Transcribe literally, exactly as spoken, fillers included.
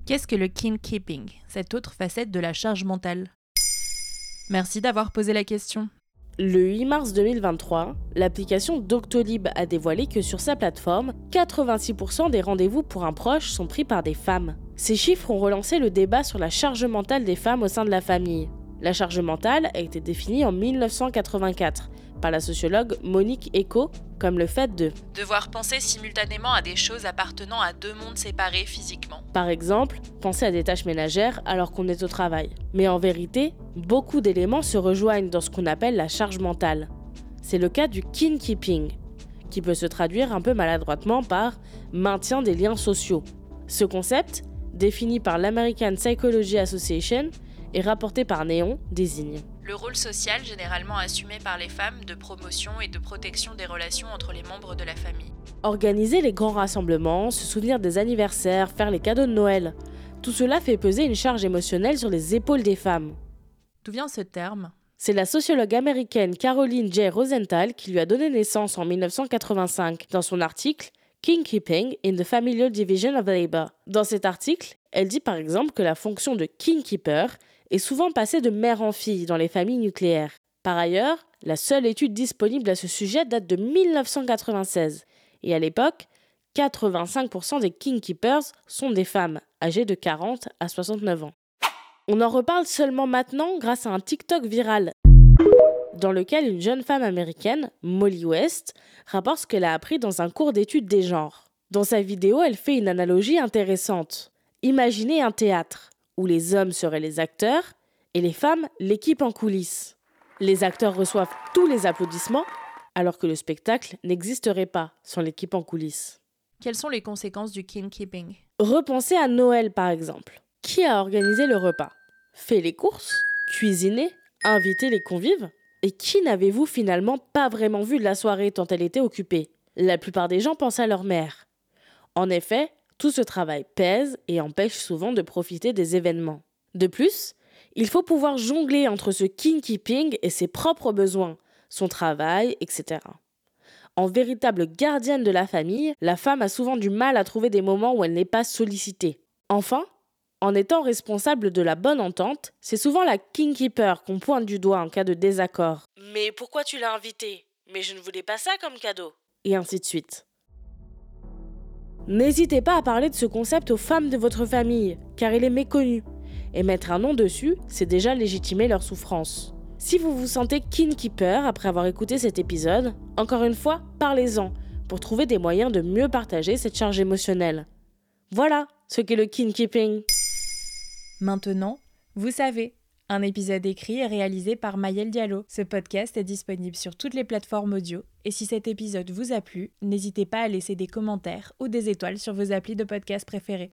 Qu'est-ce que le kin-keeping, cette autre facette de la charge mentale ? Merci d'avoir posé la question. Le huit mars deux mille vingt-trois, l'application Doctolib a dévoilé que sur sa plateforme, quatre-vingt-six pour cent des rendez-vous pour un proche sont pris par des femmes. Ces chiffres ont relancé le débat sur la charge mentale des femmes au sein de la famille. La charge mentale a été définie en mille neuf cent quatre-vingt-quatre par la sociologue Monique Eco comme le fait de devoir penser simultanément à des choses appartenant à deux mondes séparés physiquement. Par exemple, penser à des tâches ménagères alors qu'on est au travail. Mais en vérité, beaucoup d'éléments se rejoignent dans ce qu'on appelle la charge mentale. C'est le cas du kin-keeping, qui peut se traduire un peu maladroitement par maintien des liens sociaux. Ce concept, défini par l'American Psychology Association et rapporté par Néon, désigne le rôle social généralement assumé par les femmes de promotion et de protection des relations entre les membres de la famille. Organiser les grands rassemblements, se souvenir des anniversaires, faire les cadeaux de Noël, tout cela fait peser une charge émotionnelle sur les épaules des femmes. D'où vient ce terme ? C'est la sociologue américaine Caroline J. Rosenthal qui lui a donné naissance en mille neuf cent quatre-vingt-cinq dans son article « Kin-keeping in the Familial Division of Labor ». Dans cet article, elle dit par exemple que la fonction de kin-keeper est souvent passée de mère en fille dans les familles nucléaires. Par ailleurs, la seule étude disponible à ce sujet date de mille neuf cent quatre-vingt-seize. Et à l'époque, quatre-vingt-cinq pour cent des kin-keepers sont des femmes, âgées de quarante à soixante-neuf ans. On en reparle seulement maintenant grâce à un TikTok viral, dans lequel une jeune femme américaine, Molly West, rapporte ce qu'elle a appris dans un cours d'études des genres. Dans sa vidéo, elle fait une analogie intéressante. Imaginez un théâtre, où les hommes seraient les acteurs et les femmes l'équipe en coulisses. Les acteurs reçoivent tous les applaudissements, alors que le spectacle n'existerait pas sans l'équipe en coulisses. Quelles sont les conséquences du kin-keeping ? Repensez à Noël par exemple. Qui a organisé le repas ? Fait les courses ? Cuisiné ? Invité les convives ? Et qui n'avez-vous finalement pas vraiment vu de la soirée tant elle était occupée ? La plupart des gens pensent à leur mère. En effet, tout ce travail pèse et empêche souvent de profiter des événements. De plus, il faut pouvoir jongler entre ce kin-keeping et ses propres besoins, son travail, et cetera. En véritable gardienne de la famille, la femme a souvent du mal à trouver des moments où elle n'est pas sollicitée. Enfin, en étant responsable de la bonne entente, c'est souvent la kin-keeper qu'on pointe du doigt en cas de désaccord. « Mais pourquoi tu l'as invité ? Mais je ne voulais pas ça comme cadeau !» Et ainsi de suite. N'hésitez pas à parler de ce concept aux femmes de votre famille, car il est méconnu. Et mettre un nom dessus, c'est déjà légitimer leur souffrance. Si vous vous sentez kin-keeper après avoir écouté cet épisode, encore une fois, parlez-en, pour trouver des moyens de mieux partager cette charge émotionnelle. Voilà ce qu'est le kin-keeping. Maintenant, vous savez, un épisode écrit et réalisé par Maëlle Diallo. Ce podcast est disponible sur toutes les plateformes audio. Et si cet épisode vous a plu, n'hésitez pas à laisser des commentaires ou des étoiles sur vos applis de podcast préférés.